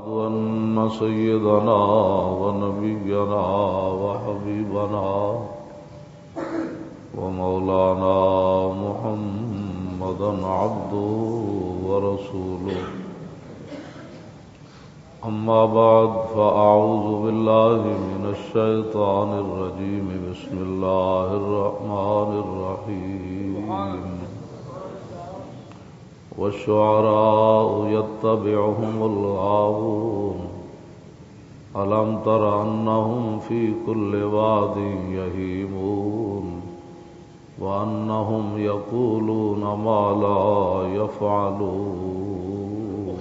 أن سيدنا ونبينا وحبيبنا ومولانا محمدا عبده ورسوله أما بعد فأعوذ بالله من الشيطان الرجيم بسم الله الرحمن الرحيم والشعراء يتبعهم الغاوون ألم تر أنهم في كل واد يهيمون وأنهم يقولون ما لا يفعلون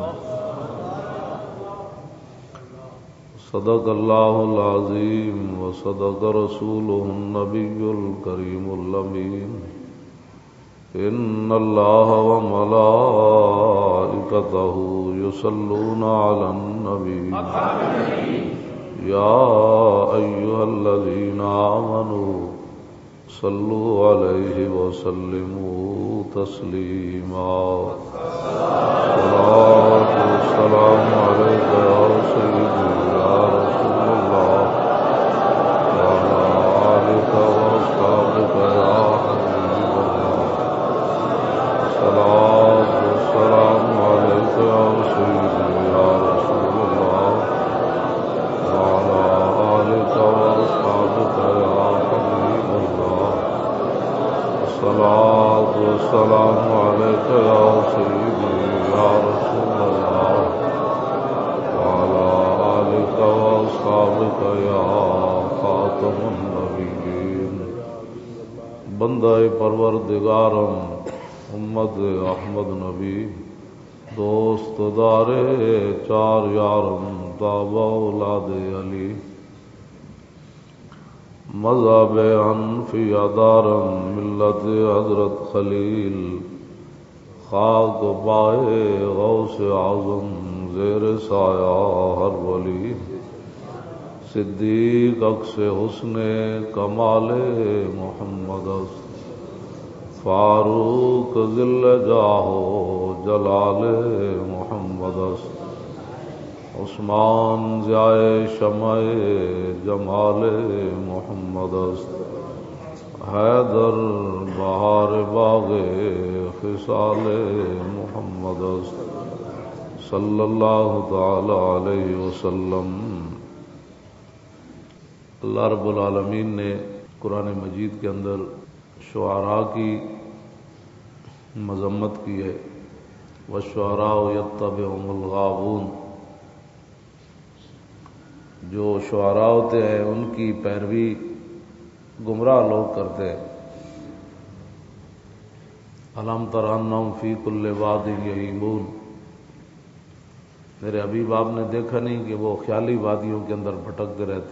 صدق الله العظيم وصدق رسوله النبي الكريم الأمين إن الله وملائكته يصلون على النبي يا أيها الذين آمنوا صلوا عليه وسلموا تسليما الصلاة والسلام عليك يا سيدي يا رسول الله وعلى آلك وأصحابك يا حبيب الله الصلاة والسلام عليك يا سيدي يا رسول الله وعلى آلك وأصحابك يا حبيب الله الصلاة والسلام عليك يا سيدي يا رسول الله وعلى آلك وأصحابك يا خاتم النبيين بندہ پروردگارم امت احمد نبی دوست دار چار یارم تابع اولاد علی مذہب حنفی ادارم ملت حضرت خلیل خاک پائے غوث اعظم زیر سایہ ہر ولی صدیق عکس حسن کمال محمد فاروق ذل جاہو جلال محمد عثمان ضیائے شمع جمال محمد حیدر بہار باغ خصال محمد صلی اللہ تعالی علیہ وسلم۔ اللہ رب العالمین نے قرآن مجید کے اندر شعراء کی مذمت کی ہے، والشعراء یتبعهم الغاوون، جو شعراء ہوتے ہیں ان کی پیروی گمراہ لوگ کرتے ہیں۔ الم تر انہم فی کل واد یہیمون، میرے حبیب آپ نے دیکھا نہیں کہ وہ خیالی وادیوں کے اندر بھٹکتے رہتے۔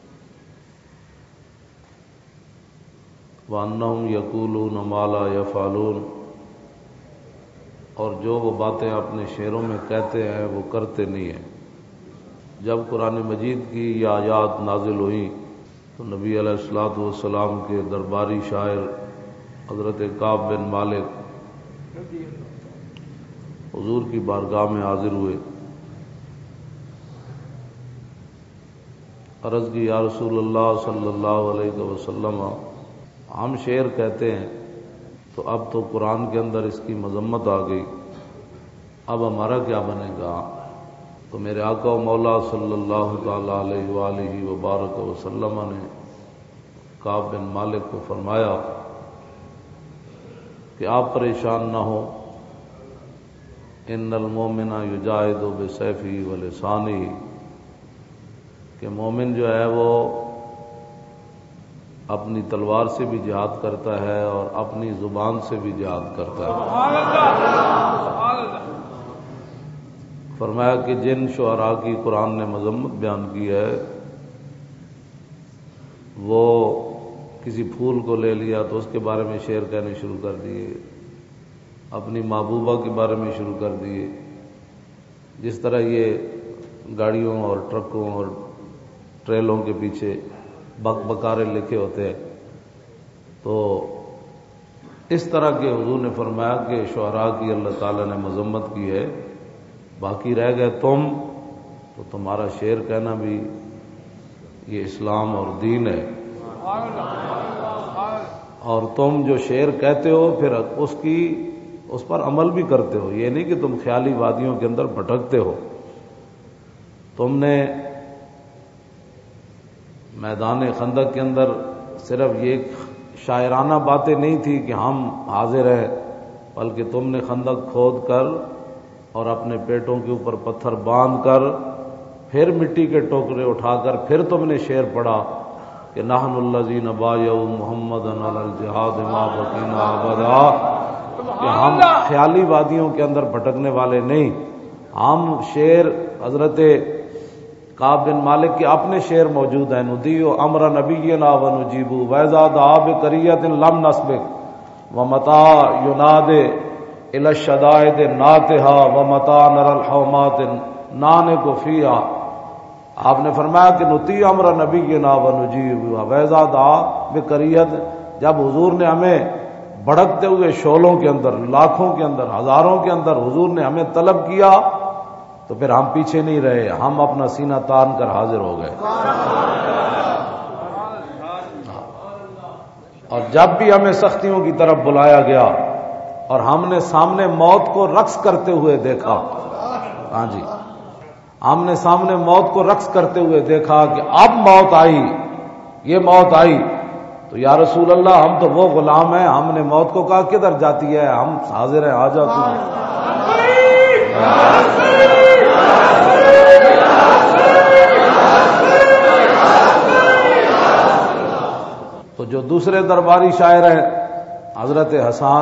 وَأَنَّهُمْ يَقُولُونَ مَا لَا يَفْعَلُونَ، اور جو وہ باتیں اپنے شعروں میں کہتے ہیں وہ کرتے نہیں ہیں۔ جب قرآن مجید کی یہ آیات نازل ہوئیں تو نبی علیہ الصلوۃ والسلام کے درباری شاعر حضرت کعب بن مالک حضور کی بارگاہ میں حاضر ہوئے، عرض کی یا رسول اللہ صلی اللہ علیہ وسلم، ہم شعر کہتے ہیں تو اب تو قرآن کے اندر اس کی مذمت آ گئی، اب ہمارا کیا بنے گا؟ تو میرے آقا و مولا صلی اللہ تعالی علیہ وآلہ وبارک وسلم نے کعب بن مالک کو فرمایا کہ آپ پریشان نہ ہو، ان المومن یجاہد بسیفہ ولسانہ، کہ مومن جو ہے وہ اپنی تلوار سے بھی جہاد کرتا ہے اور اپنی زبان سے بھی جہاد کرتا ہے۔ فرمایا کہ جن شعراء کی قرآن نے مذمت بیان کی ہے وہ کسی پھول کو لے لیا تو اس کے بارے میں شعر کہنے شروع کر دیے، اپنی محبوبہ کے بارے میں شروع کر دیے، جس طرح یہ گاڑیوں اور ٹرکوں اور ٹریلوں کے پیچھے بک بکارے لکھے ہوتے ہیں، تو اس طرح کے حضور نے فرمایا کہ شعراء کی اللہ تعالیٰ نے مذمت کی ہے باقی رہ گئے تم، تو تمہارا شعر کہنا بھی یہ اسلام اور دین ہے، اور تم جو شعر کہتے ہو پھر اس پر عمل بھی کرتے ہو، یہ نہیں کہ تم خیالی وادیوں کے اندر بھٹکتے ہو۔ تم نے میدان خندق کے اندر صرف یہ شاعرانہ باتیں نہیں تھی کہ ہم حاضر ہیں، بلکہ تم نے خندق کھود کر اور اپنے پیٹوں کے اوپر پتھر باندھ کر پھر مٹی کے ٹوکرے اٹھا کر پھر تم نے شعر پڑھا کہ نحن الذین بایعوا محمدا علی الجہاد ما بقینا ابدا، کہ ہم خیالی وادیوں کے اندر بھٹکنے والے نہیں۔ ہم شعر حضرت کعب بن مالک کے اپنے شعر موجود ہیں، ندیع امر نبینا ونجیب وإذا دعا بقریۃ لم نسبق ومتى ینادی الی الشدائد ناتھا ومتى نرى الحومات نانک فیہا۔ آپ نے فرمایا کہ نطیع امر نبینا ونجیب وإذا دعا بقریۃ، جب حضور نے ہمیں بھڑکتے ہوئے شعلوں کے اندر، لاکھوں کے اندر، ہزاروں کے اندر حضور نے ہمیں طلب کیا تو پھر ہم پیچھے نہیں رہے، ہم اپنا سینہ تان کر حاضر ہو گئے۔ اور جب بھی ہمیں سختیوں کی طرف بلایا گیا اور ہم نے سامنے موت کو رقص کرتے ہوئے دیکھا، ہاں جی، ہم نے سامنے موت کو رقص کرتے ہوئے دیکھا کہ اب موت آئی، یہ موت آئی، تو یا رسول اللہ ہم تو وہ غلام ہیں، ہم نے موت کو کہا کدھر جاتی ہے، ہم حاضر ہیں، آ جا تو۔ تو جو دوسرے درباری شاعر ہیں حضرت حسان،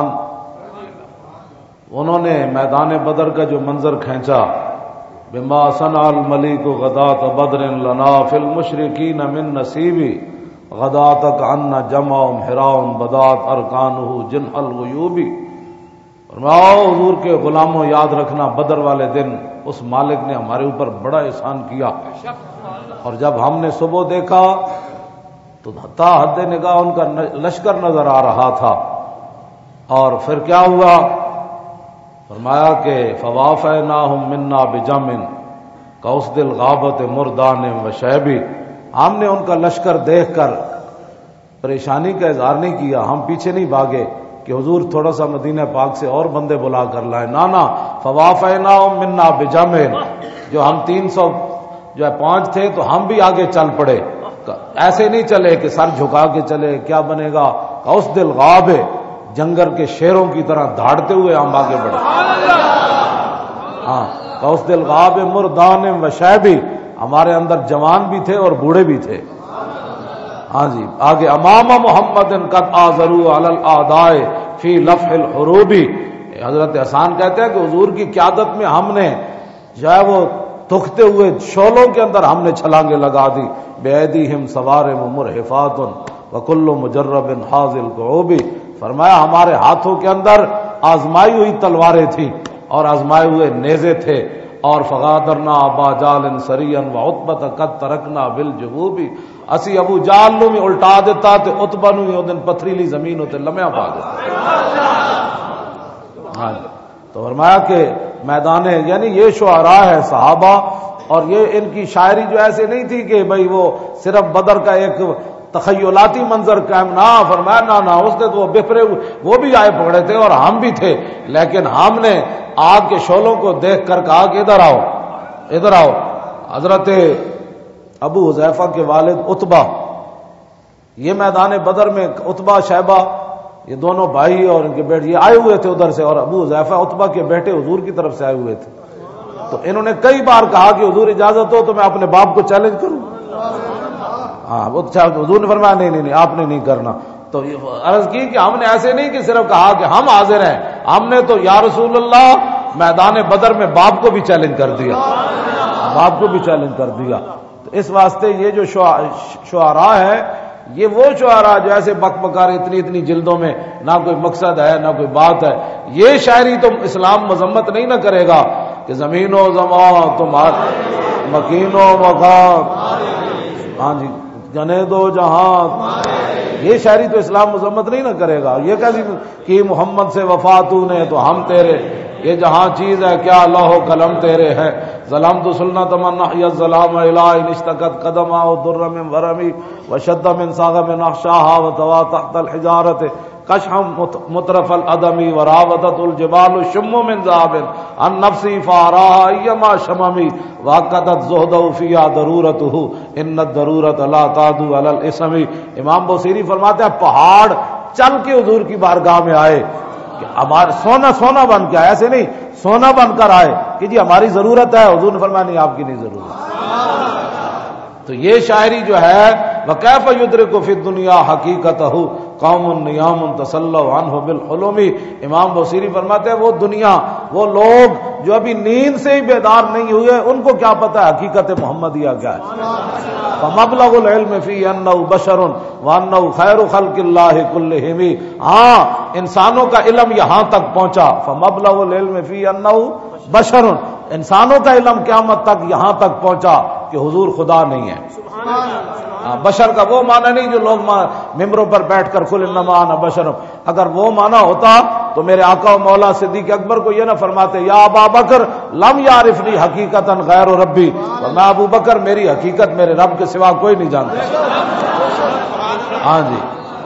انہوں نے میدان بدر کا جو منظر کھینچا، بما صنع الملیک غداۃ بدر لنا فی المشرکین من نصیبی غداتک عنا جمع حراء بدات ارکانہ جن الغیوبی۔ فرماؤ حضور کے غلاموں، یاد رکھنا بدر والے دن اس مالک نے ہمارے اوپر بڑا احسان کیا، اور جب ہم نے صبح دیکھا تو تا حد نگاہ ان کا لشکر نظر آ رہا تھا، اور پھر کیا ہوا؟ فرمایا کہ فوافیناہم منا بجم کاسد الغابۃ مردان وشیبی، ہم نے ان کا لشکر دیکھ کر پریشانی کا اظہار نہیں کیا، ہم پیچھے نہیں بھاگے کہ حضور تھوڑا سا مدینہ پاک سے اور بندے بلا کر لائے، نانا فوافیناہم منا بجم، جو ہم 305 تھے تو ہم بھی آگے چل پڑے، ایسے نہیں چلے کہ سر جھکا کے چلے، کیا بنے گا، کاسد الغاب، جنگل کے شیروں کی طرح دھاڑتے ہوئے ہم آگے بڑھے۔ ہاں، کاسد الغاب مردان وشیبی، ہمارے اندر جوان بھی تھے اور بوڑھے بھی تھے۔ ہاں جی، آگے امام محمد قد آزروا علی الاعداء فی لفح الحروب، حضرت حسان کہتے ہیں کہ حضور کی قیادت میں ہم نے جو ہے وہ تختے ہوئے شعلوں کے اندر ہم نے چھلانگیں لگا دی، بِأَيْدِيهِمْ صَوَارِمُ مُرْحِفَاتٌ وَكُلُّ مُجَرَّبٍ حَاذِ الْقُعُوبِ، فرمایا ہمارے ہاتھوں کے اندر آزمائی ہوئی تلواریں تھیں اور آزمائے ہوئے نیزے تھے، اور فغادرنا ابا جال سریا وعتبۃ قد ترکنا بالجبوب، اسی ابو جال نو بھی الٹا دیتا تے عتبہ نو او دن پتھریلی زمین تے لمیا پا دیتا۔ ہاں، تو فرمایا کہ میدان، یعنی یہ شعراء ہے صحابہ، اور یہ ان کی شاعری جو ایسے نہیں تھی کہ بھئی وہ صرف بدر کا ایک تخیلاتی منظر قائم، نہ، فرمایا نہ، اس نے تو وہ بفرے وہ بھی آئے پکڑے تھے اور ہم بھی تھے، لیکن ہم نے آگ کے شعلوں کو دیکھ کر کہا کہ ادھر آؤ، ادھر آؤ۔ حضرت ابو حذیفہ کے والد عتبہ، یہ میدان بدر میں عتبہ شیبہ، یہ دونوں بھائی اور ان کے بیٹے یہ آئے ہوئے تھے ادھر سے، اور ابو حذیفہ عتبہ کے بیٹے حضور کی طرف سے آئے ہوئے تھے، تو انہوں نے کئی بار کہا کہ حضور اجازت ہو تو میں اپنے باپ کو چیلنج کروں۔ ہاں، وہ حضور نے فرمایا نہیں آپ نے نہیں کرنا، تو عرض کی کہ ہم نے ایسے نہیں کہ صرف کہا کہ ہم حاضر ہیں، ہم نے تو یا رسول اللہ میدان بدر میں باپ کو بھی چیلنج کر دیا، باپ کو بھی چیلنج کر دیا۔ تو اس واسطے یہ جو شعراء ہے، یہ وہ شعراء جو ایسے بک بکار اتنی جلدوں میں نہ کوئی مقصد ہے نہ کوئی بات ہے، یہ شاعری تو اسلام مذمت نہیں نہ کرے گا کہ زمین و زمان تمہارا مکین و مقام، ہاں جی، جنے دو جہاں، یہ شاعری تو اسلام مذمت نہیں نہ کرے گا۔ یہ کیسی کہ محمد سے وفا تو نے تو ہم تیرے یہ جہاں چیز ہے کیا لوح و قلم تیرے ہے. ظلمت سنت من احیا الظلام الہ ان اشتقت قدما در من ورمی وشد من ساغم اخشاها وتوا تحت الحجارت کشحم مترف الادمی وراودت الجبال شم من ذهب عن نفسی فاراها ایما شممی واقدت زہدہ فیہا ضرورتہ ان الضرورت لا تعدو علی الاسم. امام بوصیری فرماتے ہیں پہاڑ چل کے حضور کی بارگاہ میں آئے کہ ہمارا سونا بن کے آئے، ایسے نہیں سونا بن کر آئے کہ جی ہماری ضرورت ہے. حضور نے فرمایا نہیں، آپ کی نہیں ضرورت. تو یہ شاعری جو ہے وَكَيْفَ يُدْرِكُ فِي الدُّنْيَا حَقِيقَتَهُ قوم نیام تسلوا عنہ بالحلم. امام بصیری فرماتے ہیں وہ دنیا، وہ لوگ جو ابھی نیند سے ہی بیدار نہیں ہوئے، ان کو کیا پتہ ہے حقیقت محمدیہ کیا ہے. فمبلغ العلم فی انہ بشر وانہ خیر خلق اللہ کلہم. ہاں انسانوں کا علم یہاں تک پہنچا. فمبلغ العلم فی انہ بشر، انسانوں کا علم قیامت تک یہاں تک پہنچا کہ حضور خدا نہیں ہے. بشر کا وہ معنی نہیں جو لوگ ممبروں پر بیٹھ کر قل انما انا بشر، اگر وہ معنی ہوتا تو میرے آقا و مولا صدیق اکبر کو یہ نہ فرماتے یا ابا بکر لم یعرفنی حقیقتا غیر ربی، میں ابو بکر میری حقیقت میرے رب کے سوا کوئی نہیں جانتا. ہاں جی،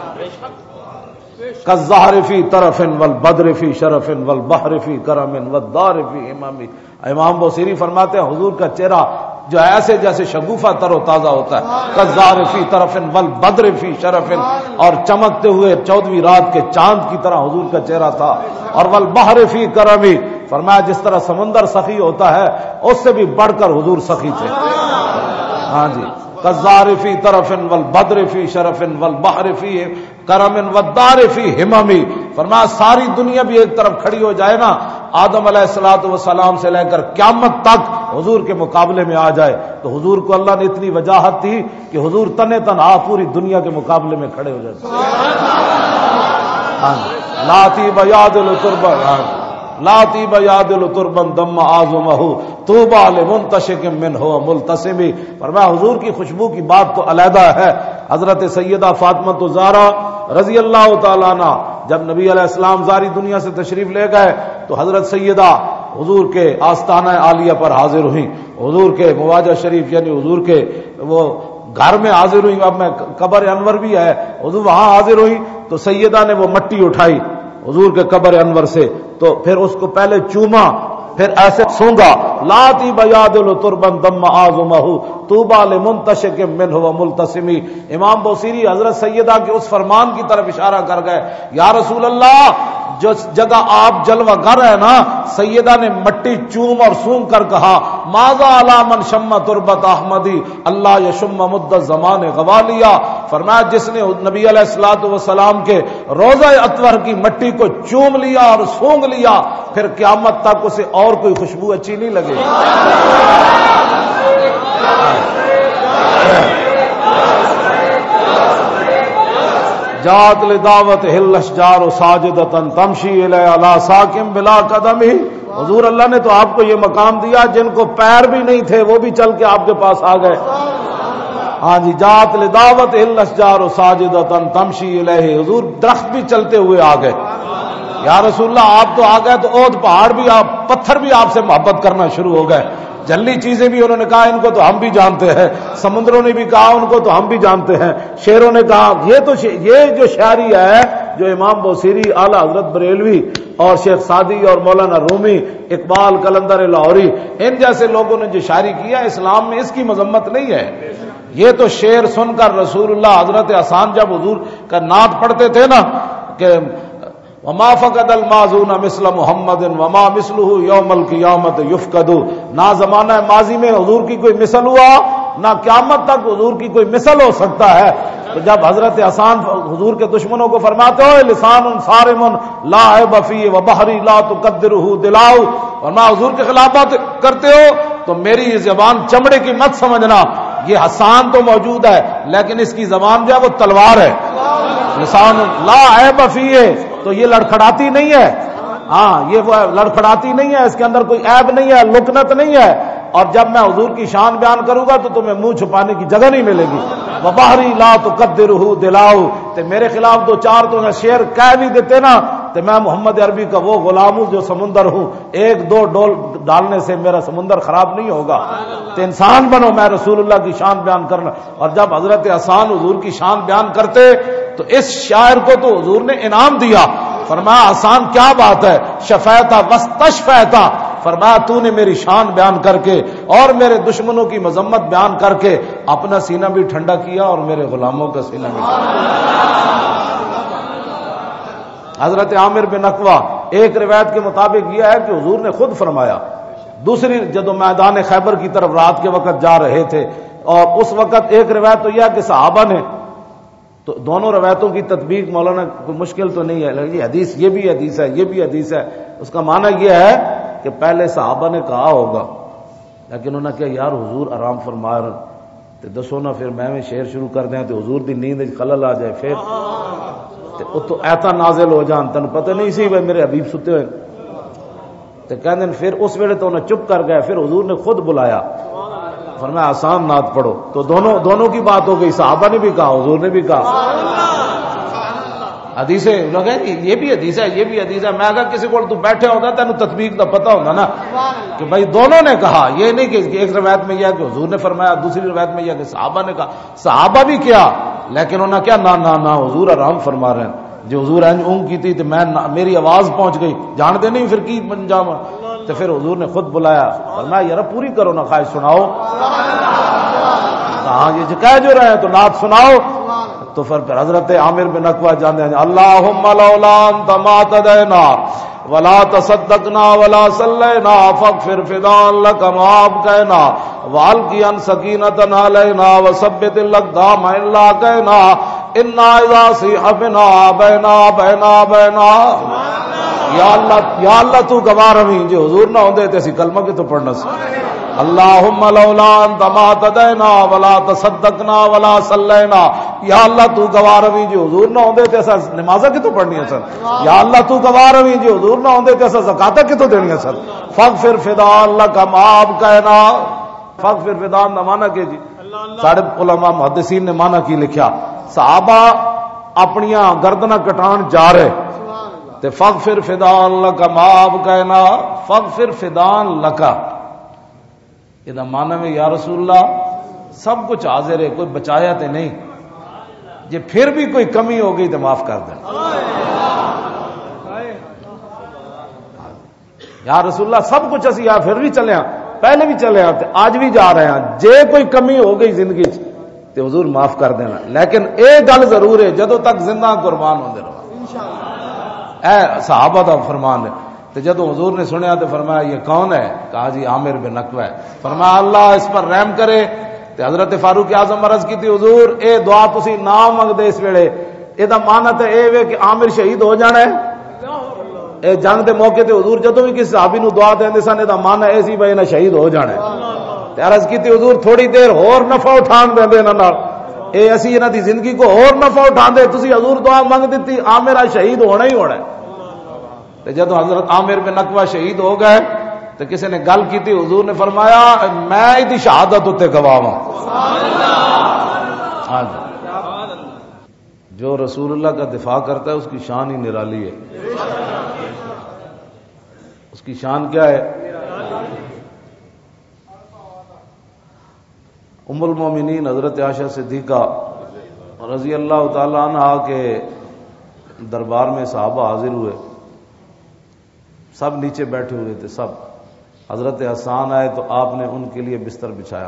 کالزہر فی طرف والبدر فی شرف والبحر فی کرم والدار فی امامی. امام بصیری فرماتے ہیں حضور کا چہرہ جو ایسے جیسے شگوفہ تر و تازہ ہوتا ہے. کالزہر فی طرف والبدر فی شرف، اور چمکتے ہوئے 14ویں رات کے چاند کی طرح حضور کا چہرہ تھا. اور والبحر فی کرم، فرمایا جس طرح سمندر سخی ہوتا ہے اس سے بھی بڑھ کر حضور سخی تھے. ہاں جی، کالزہر فی طرف والبدر فی شرف والبحر فی کرم والدار فی ہممی. فرمایا ساری دنیا بھی ایک طرف کھڑی ہو جائے نا، آدم علیہ الصلوۃ والسلام سے لے کر قیامت تک حضور کے مقابلے میں آ جائے، تو حضور کو اللہ نے اتنی وجاہت دی کہ حضور تنے تنہا پوری دنیا کے مقابلے میں کھڑے ہو جاتے. لاتی بیادل تربا لاتی بیادل تربن دم اعظمہ طوبى لمنتشق منہ ملتسم. فرمایا حضور کی خوشبو کی بات تو علیحدہ ہے. حضرت سیدہ فاطمہ الزہرا رضی اللہ تعالیٰ عنہ جب نبی علیہ السلام زاری دنیا سے تشریف لے گئے تو حضرت سیدہ حضور کے آستانہ عالیہ پر حاضر ہوئیں، حضور کے مواجہ شریف یعنی حضور کے وہ گھر میں حاضر ہوئی. اب میں قبر انور بھی ہے، حضور وہاں حاضر ہوئی تو سیدہ نے وہ مٹی اٹھائی حضور کے قبر انور سے، تو پھر اس کو پہلے چوما، پھر ایسے سونگا. لاتی بیادل تربن دم اعظمہ طوبى لمنتشق منہ وملتسم. امام بوصیری حضرت سیدہ کے اس فرمان کی طرف اشارہ کر گئے، یا رسول اللہ جو جگہ آپ جلوہ گر ہے نا، سیدہ نے مٹی چوم اور سونگ کر کہا ماذا علی من شم تربت احمدی اللہ یشم مد الزمان غوالیا. فرمایا جس نے نبی علیہ الصلوۃ والسلام کے روضہ اطہر کی مٹی کو چوم لیا اور سونگ لیا، پھر قیامت تک اسے اور کوئی خوشبو اچھی نہیں لگے. جات لدعوت ہل اشجار ساجدتن تمشی الی علی ساکن بلا قدم. حضور اللہ نے تو آپ کو یہ مقام دیا جن کو پیر بھی نہیں تھے وہ بھی چل کے آپ کے پاس آ گئے. ہاں جی، جات لدعوت ہل اشجار ساجدتن تمشی الیہ. حضور درخت بھی چلتے ہوئے آ گئے. یا رسول اللہ آپ تو آ گئے تو اود پہاڑ بھی، آپ پتھر بھی آپ سے محبت کرنا شروع ہو گئے. جلی چیزیں بھی انہوں نے کہا ان کو تو ہم بھی جانتے ہیں، سمندروں نے بھی کہا ان کو تو ہم بھی جانتے ہیں، شیروں نے کہا. یہ جو شاعری ہے جو امام بوصیری، اعلیٰ حضرت بریلوی اور شیخ سعدی اور مولانا رومی، اقبال قلندر لاہوری، ان جیسے لوگوں نے جو شاعری کیا اسلام میں اس کی مذمت نہیں ہے. یہ تو شعر سن کر رسول اللہ حضرت حسان جب حضور کا نعت پڑھتے تھے نا کہ وما فقد الماضون مثل محمد وما مثلہ یوم القیامت یفقد. نہ زمانہ ماضی میں حضور کی کوئی مثل ہوا، نہ قیامت تک حضور کی کوئی مثل ہو سکتا ہے. تو جب حضرت حسان حضور کے دشمنوں کو فرماتے ہو لسان صارم لا عیب فیہ وبحری لا تقدرہ دلاؤ، اور میں حضور کے خلاف بات کرتے ہو تو میری یہ زبان چمڑے کی مت سمجھنا. یہ حسان تو موجود ہے لیکن اس کی زبان جو ہے وہ تلوار ہے. لسان لا عیب فیہ، تو یہ لڑکھڑاتی نہیں ہے. ہاں یہ وہ لڑکھڑاتی نہیں ہے، اس کے اندر کوئی عیب نہیں ہے، لکنت نہیں ہے. اور جب میں حضور کی شان بیان کروں گا تو تمہیں منہ چھپانے کی جگہ نہیں ملے گی. وبحری لا تقدرہ دلاؤ، تے میرے خلاف دو چار تو شعر کہہ بھی دیتے نا تو میں محمد عربی کا وہ غلام ہوں جو سمندر ہوں، ایک دو ڈول ڈالنے سے میرا سمندر خراب نہیں ہوگا، تو انسان بنو، میں رسول اللہ کی شان بیان کرنا۔ اور جب حضرت حسان حضور کی شان بیان کرتے تو اس شاعر کو تو حضور نے انعام دیا، فرمایا حسان کیا بات ہے، شفیتا وستشفیتا، فرمایا تو نے میری شان بیان کر کے اور میرے دشمنوں کی مذمت بیان کر کے اپنا سینہ بھی ٹھنڈا کیا اور میرے غلاموں کا سینہ بھی ٹھنڈا کیا۔ حضرت عامر بن عقبہ، ایک روایت کے مطابق یہ ہے کہ حضور نے خود فرمایا، دوسری جدو میدان خیبر کی طرف رات کے وقت جا رہے تھے، اور اس وقت ایک روایت تو یہ ہے کہ صحابہ نے، تو دونوں روایتوں کی تطبیق مولانا کوئی مشکل تو نہیں ہے، یہ حدیث یہ بھی حدیث ہے یہ بھی حدیث ہے، اس کا معنی یہ ہے کہ پہلے صحابہ نے کہا ہوگا، لیکن انہوں نے کہا یار حضور آرام فرما رہے تو دسو نا پھر میں شعر شروع کر دیں تو حضور دی نیند خلل آ جائے، پھر تو ایتا نازل ہو جان، تن پتہ نہیں سی بھائی میرے حبیب ستے ہوئے، تو کہتے ہیں پھر اس ویلے تو انہیں چپ کر گئے، پھر حضور نے خود بلایا، فرمایا آسان نعت پڑھو، تو دونوں کی بات ہو گئی، صحابہ نے بھی کہا حضور نے بھی کہا۔ حدیثیں لوگ یہ بھی حدیث ہے یہ بھی حدیث ہے، میں اگر کسی کو تو بیٹھے ہوتا تینوں تطبیق کا پتہ ہوتا نا کہ بھائی دونوں نے کہا، یہ نہیں کہ ایک روایت میں یہ ہے کہ حضور نے فرمایا، دوسری روایت میں یہ ہے کہ صحابہ نے کہا، صحابہ بھی کیا، لیکن انہوں نے کیا نہ حضور آرام فرما رہے ہیں، جو حضور اونگ کی تھی تو میری آواز پہنچ گئی، جانتے نہیں پھر کی انجام، تو پھر حضور نے خود بلایا، فرمایا یار پوری کرو نا، خواہش سناؤ، ہاں یہ کہہ جو رہے ہیں تو نعت سناؤ، تو پھر حضرت عامر بن عقبہ جانتے ہیں، اللہم لولا انت ما تدینا ولا تصدقنا ولا صلینا فاغفر فداء لک ما ابقینا والقی ان سکینۃ علینا وثبت الاقدام الا کینا انا اذا صیح بنا بینا یا اللہ تو گواہ رہی، جو حضور نہ ہوندے تے اسی کلمہ کی تو پڑھنا سی، اللہم لولا انت ما تدینا ولا تصدقنا ولا صلینا، یا اللہ تو گواہ رہی جو حضور نہ ہوندے تے اسا نمازاں کی تو پڑھنی سن، یا اللہ تو گواہ رہی جو حضور نہ ہوندے تے اسا زکاتاں کی تو دینی سن، فاغفر فداء لک ما ابقینا، فاغفر فداء کا معنی کہ جی سارے علماء محدثین نے معنی کی لکھیا، صحابہ اپنیاں گردناں کٹان جا رہے تے فاغفر فداء لک ما ابقینا، فاغفر فداء لک، یہ معنی میں یا رسول اللہ سب کچھ حاضر ہے، کوئی بچایا تے نہیں، جی پھر بھی کوئی کمی ہو گئی تو معاف کر دیں، یا رسول اللہ سب کچھ اسی پھر بھی چلے ہیں، پہلے بھی چلے ہیں، آج بھی جا رہے ہیں، جے کوئی کمی ہو گئی زندگی تو حضور معاف کر دینا، لیکن ایک گل ضرور ہے، جدوں تک زندہ قربان ہوندے رہو، اے صحابہ دا فرمان ہے، تو جدو حضور نے سنیا تو فرمایا یہ کون ہے، کہا جی عامر بن عقبہ ہے، فرمایا اللہ اس پر رحم کرے، تو حضرت فاروق اعظم عرض کی تھی حضور اے دعا تسی نہ منگ دے اس ویلے، یہ مانا تو اے وے کہ عامر شہید ہو جانا ہے، اے جنگ دے موقع تے حضور جدو بھی کسی صحابی نو دعا دیندے سن یہ مانا اے سی بھائی نہ شہید ہو جانا ہے، تے عرض کی تھی حضور تھوڑی دیر اور نفع اٹھان دیندے انہاں نال، اے اسی انہاں دی زندگی کو اور نفع اٹھان دے، تسی حضور دعا منگ دیتی عامر شہید ہونا ہی ہونا ہے، تو جب حضرت عامر بن عقبہ شہید ہو گئے تو کسی نے گل کی تھی، حضور نے فرمایا میں دی شہادت تے گواہ ہوں، جو رسول اللہ کا دفاع کرتا ہے اس کی شان ہی نرالی ہے، اس کی شان کیا ہے؟ ام المومنین حضرت عائشہ صدیقہ رضی اللہ تعالی عنہا کے دربار میں صحابہ حاضر ہوئے، سب نیچے بیٹھے ہوئے تھے، سب حضرت حسان آئے تو آپ نے ان کے لیے بستر بچھایا،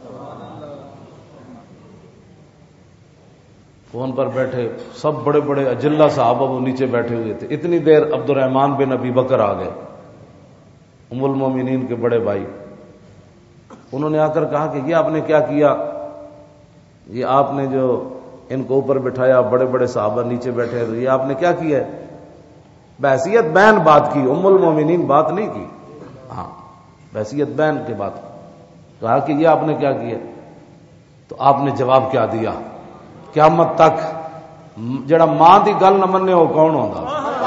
فون پر بیٹھے سب بڑے بڑے اجلہ صحابہ وہ نیچے بیٹھے ہوئے تھے، اتنی دیر عبد الرحمن بن ابی بکر آ گئے، ام المومنین کے بڑے بھائی، انہوں نے آ کر کہا کہ یہ آپ نے کیا کیا، یہ آپ نے جو ان کو اوپر بٹھایا، بڑے بڑے صحابہ نیچے بیٹھے تو یہ آپ نے کیا کیا ہے؟ بحیثیت بین بات کی، ام المومنین بات نہیں کی، ہاں بحیثیت بین کی بات کہا کہ یہ آپ نے کیا کیا، تو آپ نے جواب کیا دیا، قیامت تک جڑا ماں دی گل نہ مننے وہ کون ہوندا،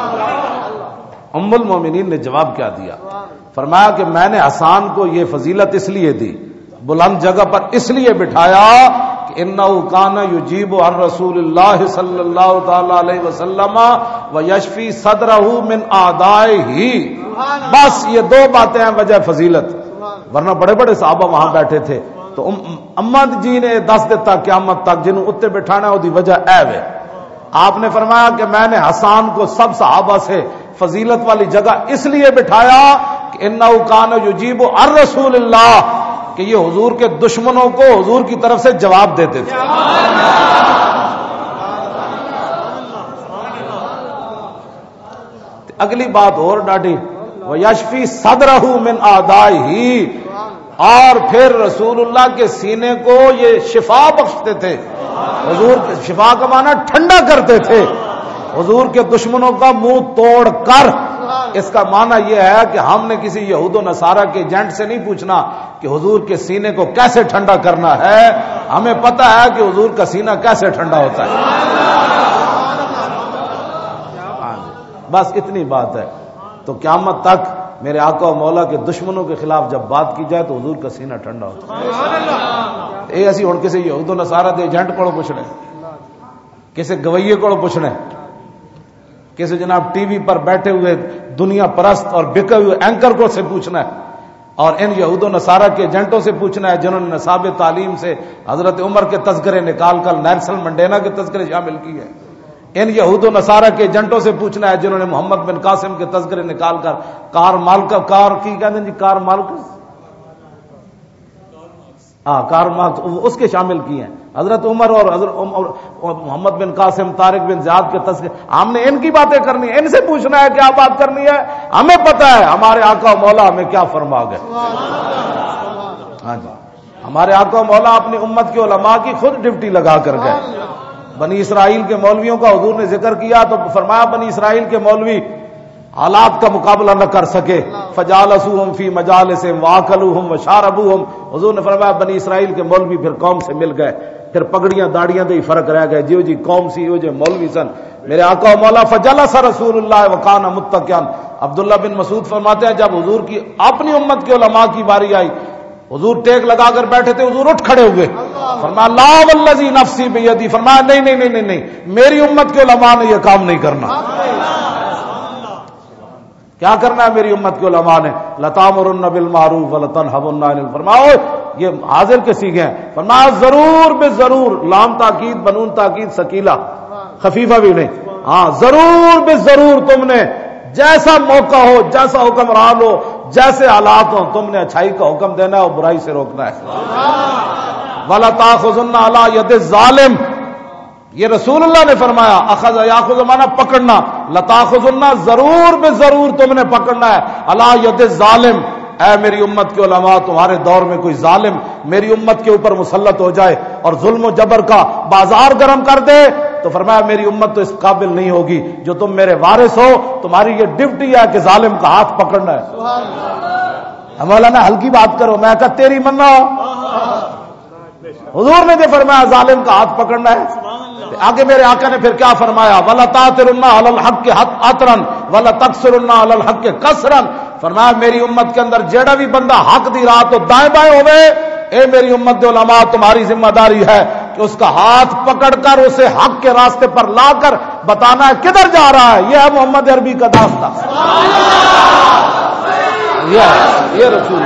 ام المومنین نے جواب کیا دیا، فرمایا کہ میں نے حسان کو یہ فضیلت اس لیے دی، بلند جگہ پر اس لیے بٹھایا کہ انہ کان یجیب عن رسول اللہ صلی اللہ تعالی علیہ وسلم وَيَشْفِي صَدْرَهُ مِنْ أَعْدَائِهِ، بس یہ دو باتیں ہیں وجہ فضیلت، ورنہ بڑے بڑے صحابہ وہاں بیٹھے تھے تو امت جی نے دس دیتا قیامت تک جنہوں اتنے بٹھانا ہے دی وجہ ہے۔ آپ نے فرمایا کہ میں نے حسان کو سب صحابہ سے فضیلت والی جگہ اس لیے بٹھایا کہ انہ کان یجیب الرسول اللہ، کہ یہ حضور کے دشمنوں کو حضور کی طرف سے جواب دیتے تھے۔ اگلی بات اور ڈاڈی، وَيَشْفِي صَدْرَهُ مِنْ أَعْدَائِهِ، اور پھر رسول اللہ کے سینے کو یہ شفا بخشتے تھے، حضور شفا کا معنی ٹھنڈا کرتے تھے، حضور کے دشمنوں کا منہ توڑ کر۔ اس کا معنی یہ ہے کہ ہم نے کسی یہود و نصارہ کے ایجنٹ سے نہیں پوچھنا کہ حضور کے سینے کو کیسے ٹھنڈا کرنا ہے، ہمیں پتہ ہے کہ حضور کا سینہ کیسے ٹھنڈا ہوتا ہے۔ بس اتنی بات ہے۔ تو قیامت تک میرے آقا و مولا کے دشمنوں کے خلاف جب بات کی جائے تو حضور کا سینہ ٹھنڈا ہوتا ہے۔ اے اسی ہن کسی یہود و نصارہ دے ایجنٹ کو پوچھنے، کسی گویے کو پوچھنے، کسی جناب ٹی وی پر بیٹھے ہوئے دنیا پرست اور بکے ہوئے اینکر کو سے پوچھنا ہے، اور ان یہود و نصارہ کے ایجنٹوں سے پوچھنا ہے جنہوں نے نصاب تعلیم سے حضرت عمر کے تذکرے نکال کر نیلسن منڈیلا کے تذکرے شامل کیے، ان یہود و نصارہ کے ایجنٹوں سے پوچھنا ہے جنہوں نے محمد بن قاسم کے تذکرے نکال کر کارل مارکس اس کے شامل کیے ہیں، حضرت عمر اور حضرت محمد بن قاسم، طارق بن زیاد کے تذکرے، ہم نے ان کی باتیں کرنی ہے، ان سے پوچھنا ہے کیا بات کرنی ہے، ہمیں پتہ ہے ہمارے آقا و مولا ہمیں کیا فرما گئے۔ ہاں جی، ہمارے آقا و مولا اپنی امت کے علماء کی خود ڈیوٹی لگا کر گئے۔ بنی اسرائیل کے مولویوں کا حضور نے ذکر کیا تو فرمایا بنی اسرائیل کے مولوی حالات کا مقابلہ نہ کر سکے، فجالسوہم فی مجالسہم واکلوہم وشاربوہم، حضور نے فرمایا بنی اسرائیل کے مولوی پھر قوم سے مل گئے، پھر پگڑیاں داڑیاں دے فرق رہ گئے، جیو جی قوم سی جو مولوی سن۔ میرے آقا و مولا فجلس رسول اللہ وکان متکئا، عبداللہ بن مسعود فرماتے ہیں جب حضور کی اپنی امت کے علماء کی باری آئی، حضور ٹیک لگا کر بیٹھے تھے، حضور اٹھ کھڑے ہوئے، فرمایا لا والذی نفسی بیدی، فرمایا نہیں، میری امت کے علماء نے یہ کام نہیں کرنا۔ کیا کرنا ہے میری امت کے علماء نے؟ لتامرن بالمعروف ولتنہون عن المنکر، فرماؤ یہ حاضر کے سیغے ہیں، فرمایا ضرور بے ضرور، لام تاکید بنون تاکید ثقیلہ خفیفہ بھی نہیں، ہاں ضرور بے ضرور تم نے جیسا موقع ہو، جیسا حکمران ہو، جیسے حالات ہوں، تم نے اچھائی کا حکم دینا ہے اور برائی سے روکنا ہے۔ وَلَا تَأْخُذُنَّ عَلَىٰ يَدِ الظَّالِمِ، یہ رسول اللہ نے فرمایا، اخذ یاخذ مانا پکڑنا، لَتَأْخُذُنَّ ضرور بے ضرور تم نے پکڑنا ہے، عَلَىٰ يَدِ الظَّالِمِ، اے میری امت کے علماء تمہارے دور میں کوئی ظالم میری امت کے اوپر مسلط ہو جائے اور ظلم و جبر کا بازار گرم کر دے تو فرمایا میری امت تو اس قابل نہیں ہوگی، جو تم میرے وارث ہو تمہاری یہ ڈیوٹی ہے کہ ظالم کا ہاتھ پکڑنا ہے۔ مولانا ہلکی بات کرو، میں کہا تیری منا ہو، حضور نے جو فرمایا ظالم کا ہاتھ پکڑنا ہے۔ آگے میرے آقا نے پھر کیا فرمایا، وَلَا تَأْتِرُنَّ عَلَى الْحَقِّ عَطْرًا وَلَا تَقْصِرُنَّ عَلَى الْحَقِّ قَصْرًا، فرمایا میری امت کے اندر جیڑا بھی بندہ حق دی راہ تو دائیں بائیں ہوئے، اے میری امت کے علماء تمہاری ذمہ داری ہے کہ اس کا ہاتھ پکڑ کر اسے حق کے راستے پر لا کر بتانا ہے کدھر جا رہا ہے۔ یہ ہے محمد عربی کا داستان، یہ رسول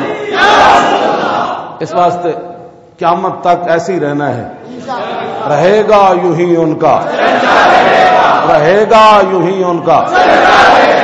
اس واسطے قیامت تک ایسے ہی رہنا ہے، رہے گا یوں ہی ان کا، رہے گا یوں ہی ان کا۔